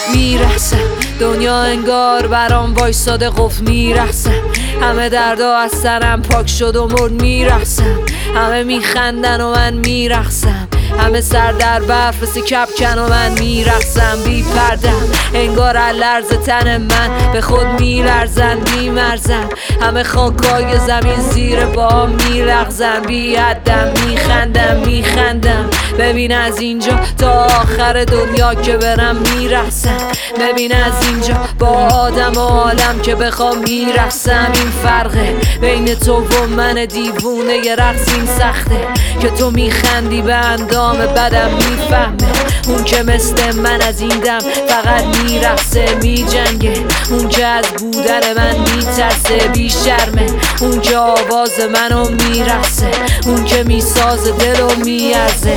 میرقصم، دنیا انگار برام وایساده قفل میرقصم، همه دردا از سرم پاک شد و مرد میرقصم، همه میخندن و من میرقصم، همه سر در برف مثل کپکن و من میرقصم بی پردم، انگار لرز تن من به خود میلرزن میمرزن، همه خاکای زمین زیر پا میلغزن بی حدم میخندم ببین از اینجا تا آخر دنیا که برم میرقصم، ببین از اینجا با آدم و عالم که بخوام میرقصم، این فرقه بین تو و من دیوونه یه رقص این سخته که تو میخندی به اندام بدم میفهمه، اون که مثل من از این دم فقط میرقصه میجنگه، اون که از بودن من میترسه بی شرمه، اون که آواز منو میرقصه، اون که میسازه دلو میارزه.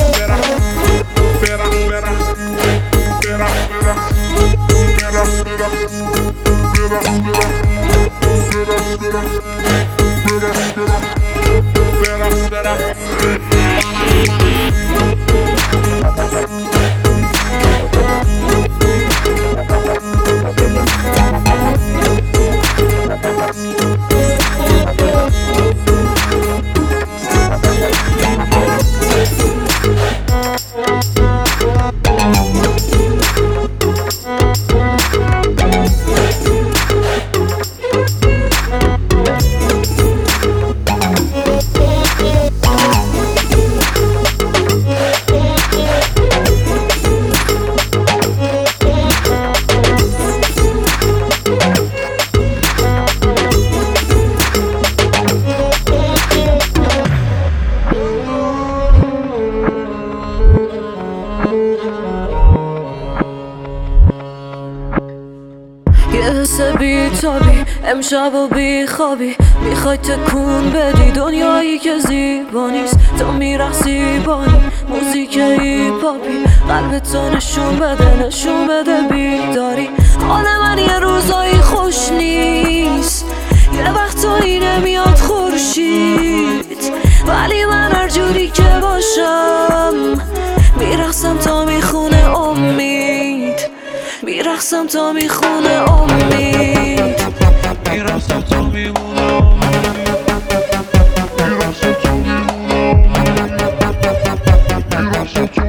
یه حس بی‌تابی امشب و بیخوابی، میخوای تکون بدی دنیایی که زیبا نیست، تو میرقصی بانی موزیک هیپاپی، قلبتو نشون بده بیداری، حال من یه روزایی خوش نیست، یه وقتایی نمیاد خورشید، ولی من هر جوری که باشم میرقصم تا میخونه امید، میرقصم تا میخونه امید، میرقصم تا میمونه امید، میرقصم تا میمونه امید، میرقصم تا